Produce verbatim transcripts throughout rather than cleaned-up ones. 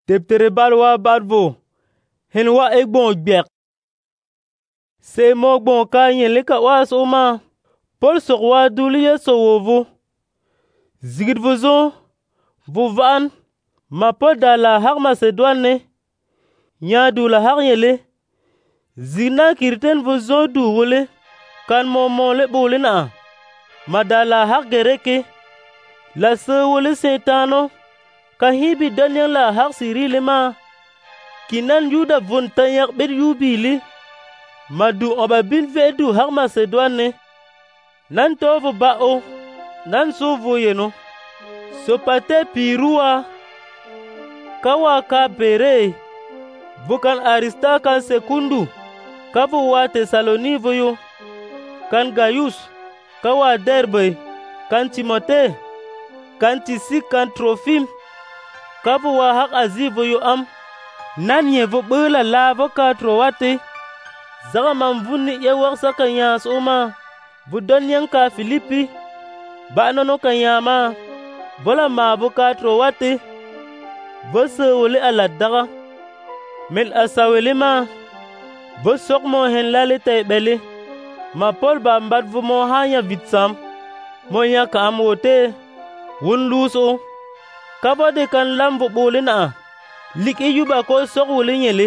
Teptere bal wa bad vo hen wa egbon gbek se mo gbon ka yen le ka wa so ma Paul sok wa duli ye so wo vo zigid vo zo vo van ma Paul da la har Macedon ne nya du la har yele zina kirten vo zo du wole kan mo mo le bole na ma da la har gereke la se wole setano ka hibi danyan la har sirile ma kinan yuda von tayak ber yubili madu oba bin vedu har Macedon ne nan tovo bao nan so voyeno so pate pirua kawa ka bere bukan Arista kan sekundu kavu wa Tesaloni voyo kan Gaius kawa Derbe kan Timote kan Tisik kan Trofim kavu wa hak azi voyo am nan ye vo bela la vo ka trowate zaga man vunni ye waksa kan ya soma budon yanka Filipi ba nono kan ya ma bola ma vo ka trowate bose wole ala daga mel asawele ma bo sok mo hen lale tay bele ma Paul ba mbad vo mo hanya vitsam mo ya ka am wote wun luso kabode kan lambo bole na lik e yuba ko sok wole nyele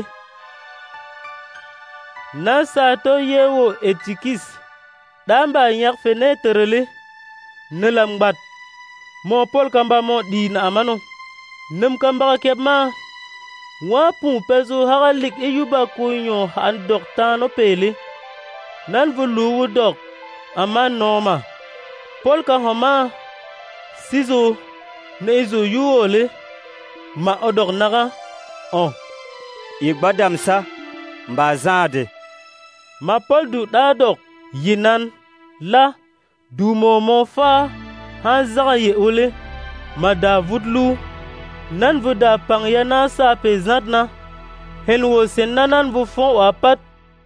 na sa to yewo etikis damba nyak fenetre le ne lambat mo Paul kamba mo di na amano nem kamba kep ma wa pu pezo haralik e yuba ko nyo han doktano pele nan vulu dok ama noma Paul ka homa sizo nezo yuole ma odok naga on igbadam sa mbazade ma Paul du dadok yinan la du momo fa han zaga ye ole ma da vudlu nan vu da pang yana sa pezat na hen wo sen nanan vu fon wa pat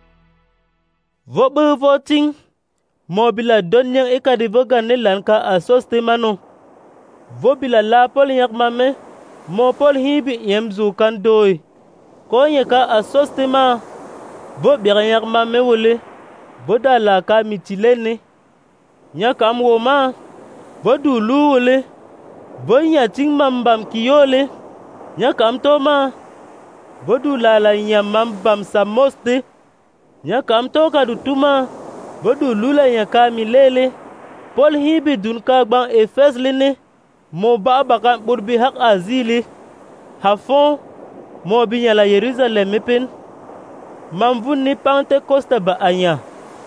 vo be voting mobila donyan e ka de vogane lan ka asoste mano vo bila la Paul yak mame mo Paul hibi yemzu kan doy ko ye ka asoste ma vo bi yak mame wole bo da la ka mitilene nya kam wo ma bo du lu wole bo nya ting mambam kiyole nya kam to ma bo du la la nya mambam samoste nya kam to ka du tuma bo du lula nya ka milele Paul hibi dun ka gban Efes lene mo ba bakan burbi hak azili hafon mo bi nya la Jerusalem mepen mamvun ni Pentecoste ba anya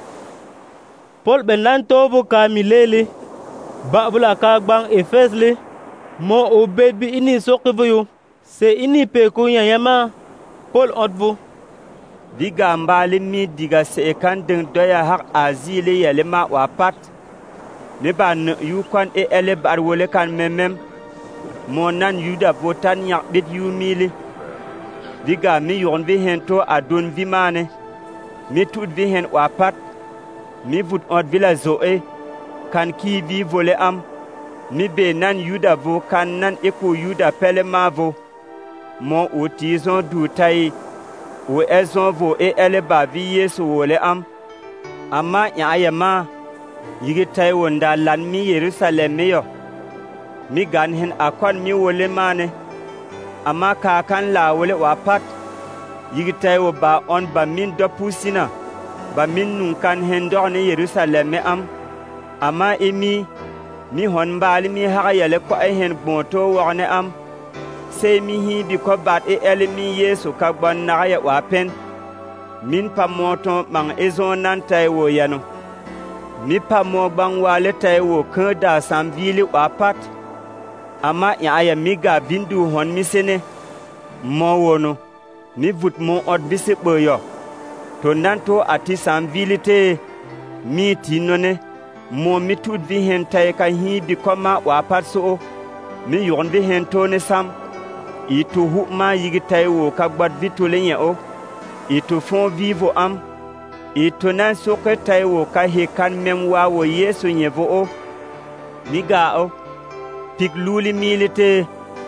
Paul benan tovo ka milele ba bula ka gban Efes le mo obebi ini sokivoyo se ini pe ko nya yama Paul odvo diga mbali mi diga se kan den doya hak azili yele ma wa pat ne ban yu kan e ele bar wole kan memem mo nan yuda botan yak bit yu mili diga mi yon vi hen to adon vi mane mi tut vi hen wa pat mi vut od vila zoe kan ki vi vole am mi be nan yuda vo kan nan eko yuda pele mavo mo o tizon du tai o ezon vo e ele ba vi yesu wole am amma ya ayama yigi tai wonda lan mi Jerusalem yo mi gan hen akon mi wole mane amma ka kan la wole wa pat yigi tai wo ba on ba min do pusina ba min nun kan hen do ne Jerusalem am amma emi mi hon bali mi ha yele ko ay hen bonto wone am se mi hi bi ko bat e ele mi yesu ka bon na ya wa pen min pa moto mang ezon nan tay wo yano mi pa mo bang wale tay wo kan da sam vili wa pat amma ya aya mi ga bindu hon mi sene mo wono mi vut mo od bise boyo to nanto ati sam vili te mi tinone mo mi tut vi hen tay ka hi bi koma wa pat so mi yon vi hen to ne sam itu hu ma yigi tay wo ka gbad vi to lenye o itu fon vivo am itu nan so ka tay wo ka he kan mem wa wo yesu nyevo o mi ga o pig luli milite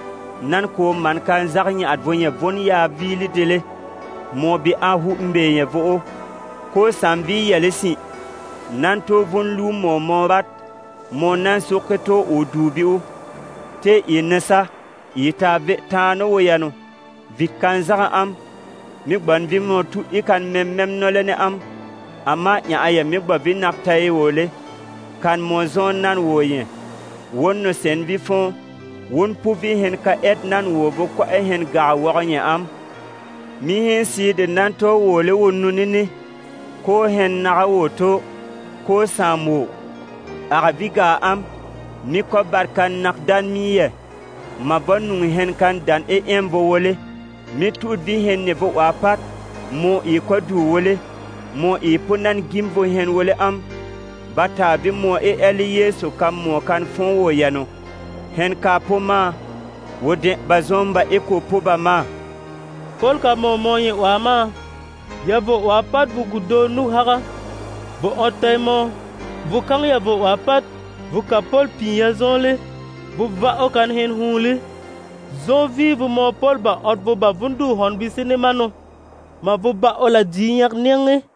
nan ko man kan zag yãad vo yẽ von yaa biili dele mo bɩ a hu n bee yẽ vo'o ko sãn bɩ yɛlsĩ nan to von lu mo mo bat mo nan soke to o duubi'u te y nesa y ta be tãano woyano vɩ kan zag am mi gban vɩ mo tu y kan mem mem nole ne am amma yã a ya mi gba vɩ nak ta ye woole kan mo zõon nan wo yẽ won no sen vɩ fõo won pu vɩ hen ka ɛd nan wo bo ko e hen ga wog yẽ am mi hen sɩɩd nan to woole wonnu ne ko hen naga woto ko sãam wo ag vɩ ga am mi ko barkan nak dan mi yɛ ma ba nung hen kan dan e em bo wole mi tuud vɩ hen ne bo wa pat mo y ko du wole mo y pu nan gim bo hen wole am ba taa bɩ mo e ɛl Yeesu kam mo kan fõo wo yɛno hen ka po ma wo dẽ ba zõmba e ko po ba ma Pol ka mo mo yẽ wa ma ya vo wa pat vu gudo nu haga vo otay mo vu kang ya vo wa pat vu ka Pol pĩ ya zõole vu va o kan hen hũuli zõ vɩɩ vu mo Pol ba ot vo ba vũndu hõn bɩ sẽne mano ma vu ba o la dɩɩ yãk nengẽ